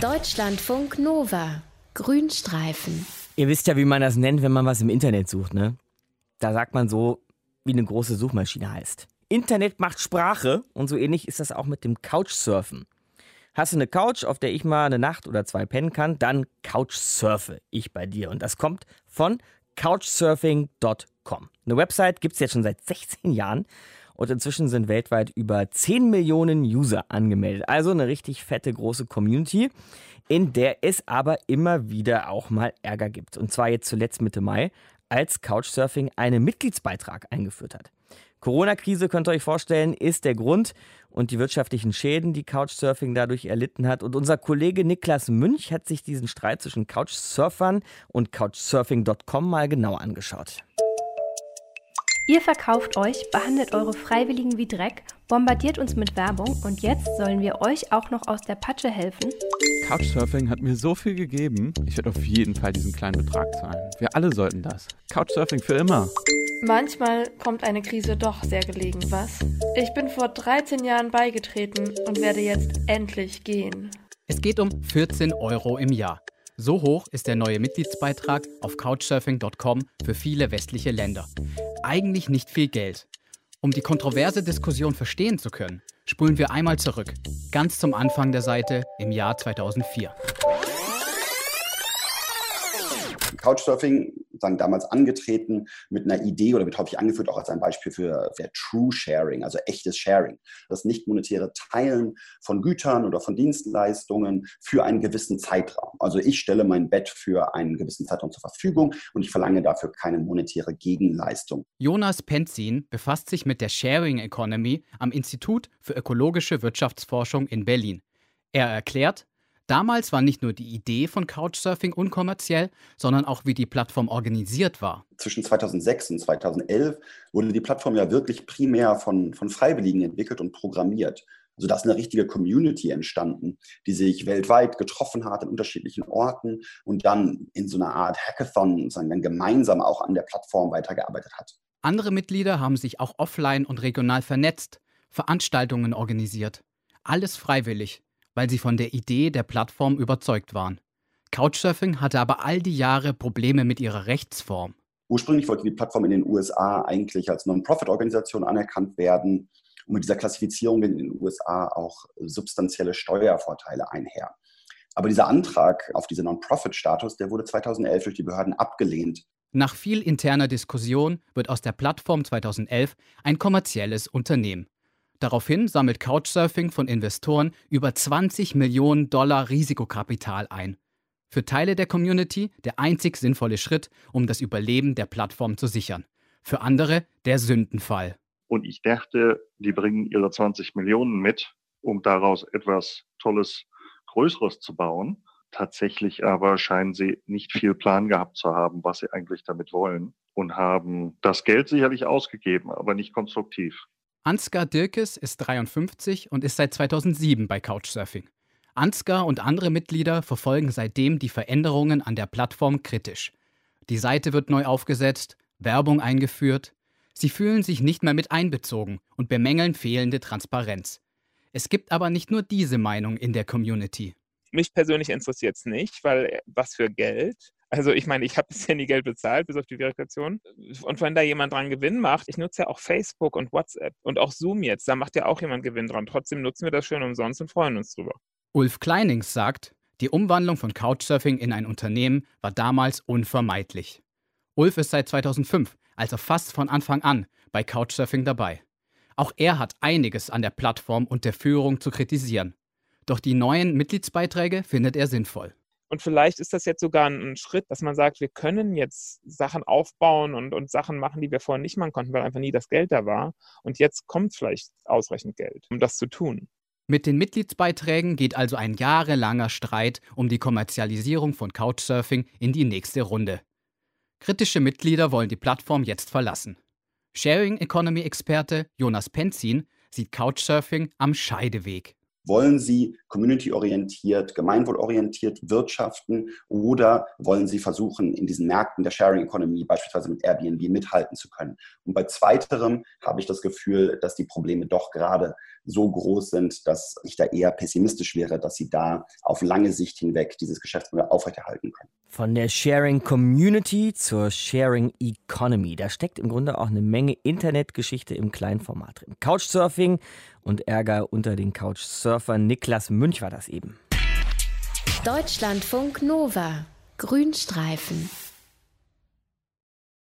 Deutschlandfunk Nova. Grünstreifen. Ihr wisst ja, wie man das nennt, wenn man was im Internet sucht, ne? Da sagt man so, wie eine große Suchmaschine heißt. Internet macht Sprache und so ähnlich ist das auch mit dem Couchsurfen. Hast du eine Couch, auf der ich mal eine Nacht oder zwei pennen kann, dann couchsurfe ich bei dir. Und das kommt von couchsurfing.com. Eine Website gibt es jetzt schon seit 16 Jahren und inzwischen sind weltweit über 10 Millionen User angemeldet. Also eine richtig fette, große Community, in der es aber immer wieder auch mal Ärger gibt. Und zwar jetzt zuletzt Mitte Mai, als Couchsurfing einen Mitgliedsbeitrag eingeführt hat. Corona-Krise, könnt ihr euch vorstellen, ist der Grund und die wirtschaftlichen Schäden, die Couchsurfing dadurch erlitten hat. Und unser Kollege Niklas Münch hat sich diesen Streit zwischen Couchsurfern und Couchsurfing.com mal genau angeschaut. Ihr verkauft euch, behandelt eure Freiwilligen wie Dreck, bombardiert uns mit Werbung und jetzt sollen wir euch auch noch aus der Patsche helfen? Couchsurfing hat mir so viel gegeben, ich werde auf jeden Fall diesen kleinen Betrag zahlen. Wir alle sollten das. Couchsurfing für immer. Manchmal kommt eine Krise doch sehr gelegen, was? Ich bin vor 13 Jahren beigetreten und werde jetzt endlich gehen. Es geht um 14 € im Jahr. So hoch ist der neue Mitgliedsbeitrag auf couchsurfing.com für viele westliche Länder. Eigentlich nicht viel Geld. Um die kontroverse Diskussion verstehen zu können, spulen wir einmal zurück, ganz zum Anfang der Seite im Jahr 2004. Couchsurfing, damals angetreten mit einer Idee oder wird häufig angeführt auch als ein Beispiel für True Sharing, also echtes Sharing. Das nicht monetäre Teilen von Gütern oder von Dienstleistungen für einen gewissen Zeitraum. Also ich stelle mein Bett für einen gewissen Zeitraum zur Verfügung und ich verlange dafür keine monetäre Gegenleistung. Jonas Penzin befasst sich mit der Sharing Economy am Institut für ökologische Wirtschaftsforschung in Berlin. Er erklärt, damals war nicht nur die Idee von Couchsurfing unkommerziell, sondern auch wie die Plattform organisiert war. Zwischen 2006 und 2011 wurde die Plattform ja wirklich primär von Freiwilligen entwickelt und programmiert. Also da ist eine richtige Community entstanden, die sich weltweit getroffen hat an unterschiedlichen Orten und dann in so einer Art Hackathon dann gemeinsam auch an der Plattform weitergearbeitet hat. Andere Mitglieder haben sich auch offline und regional vernetzt, Veranstaltungen organisiert. Alles freiwillig, weil sie von der Idee der Plattform überzeugt waren. Couchsurfing hatte aber all die Jahre Probleme mit ihrer Rechtsform. Ursprünglich wollte die Plattform in den USA eigentlich als Non-Profit-Organisation anerkannt werden und mit dieser Klassifizierung in den USA auch substanzielle Steuervorteile einher. Aber dieser Antrag auf diesen Non-Profit-Status, der wurde 2011 durch die Behörden abgelehnt. Nach viel interner Diskussion wird aus der Plattform 2011 ein kommerzielles Unternehmen. Daraufhin sammelt Couchsurfing von Investoren über 20 Millionen $ Risikokapital ein. Für Teile der Community der einzig sinnvolle Schritt, um das Überleben der Plattform zu sichern. Für andere der Sündenfall. Und ich dachte, die bringen ihre 20 Millionen mit, um daraus etwas Tolles, Größeres zu bauen. Tatsächlich aber scheinen sie nicht viel Plan gehabt zu haben, was sie eigentlich damit wollen. Und haben das Geld sicherlich ausgegeben, aber nicht konstruktiv. Ansgar Dirkes ist 53 und ist seit 2007 bei Couchsurfing. Ansgar und andere Mitglieder verfolgen seitdem die Veränderungen an der Plattform kritisch. Die Seite wird neu aufgesetzt, Werbung eingeführt. Sie fühlen sich nicht mehr mit einbezogen und bemängeln fehlende Transparenz. Es gibt aber nicht nur diese Meinung in der Community. Mich persönlich interessiert es nicht, weil was für Geld? Also ich meine, ich habe bisher nie Geld bezahlt, bis auf die Verifikation. Und wenn da jemand dran Gewinn macht, ich nutze ja auch Facebook und WhatsApp und auch Zoom jetzt, da macht ja auch jemand Gewinn dran. Trotzdem nutzen wir das schön umsonst und freuen uns drüber. Ulf Kleinings sagt, die Umwandlung von Couchsurfing in ein Unternehmen war damals unvermeidlich. Ulf ist seit 2005, also fast von Anfang an, bei Couchsurfing dabei. Auch er hat einiges an der Plattform und der Führung zu kritisieren. Doch die neuen Mitgliedsbeiträge findet er sinnvoll. Und vielleicht ist das jetzt sogar ein Schritt, dass man sagt, wir können jetzt Sachen aufbauen und Sachen machen, die wir vorher nicht machen konnten, weil einfach nie das Geld da war. Und jetzt kommt vielleicht ausreichend Geld, um das zu tun. Mit den Mitgliedsbeiträgen geht also ein jahrelanger Streit um die Kommerzialisierung von Couchsurfing in die nächste Runde. Kritische Mitglieder wollen die Plattform jetzt verlassen. Sharing-Economy-Experte Jonas Penzin sieht Couchsurfing am Scheideweg. Wollen Sie community-orientiert, gemeinwohlorientiert wirtschaften oder wollen Sie versuchen, in diesen Märkten der Sharing Economy, beispielsweise mit Airbnb, mithalten zu können? Und bei zweiterem habe ich das Gefühl, dass die Probleme doch gerade so groß sind, dass ich da eher pessimistisch wäre, dass sie da auf lange Sicht hinweg dieses Geschäftsmodell aufrechterhalten können. Von der Sharing Community zur Sharing Economy. Da steckt im Grunde auch eine Menge Internetgeschichte im Kleinformat drin. Couchsurfing und Ärger unter den Couchsurfern. Niklas Münch war das eben. Deutschlandfunk Nova. Grünstreifen.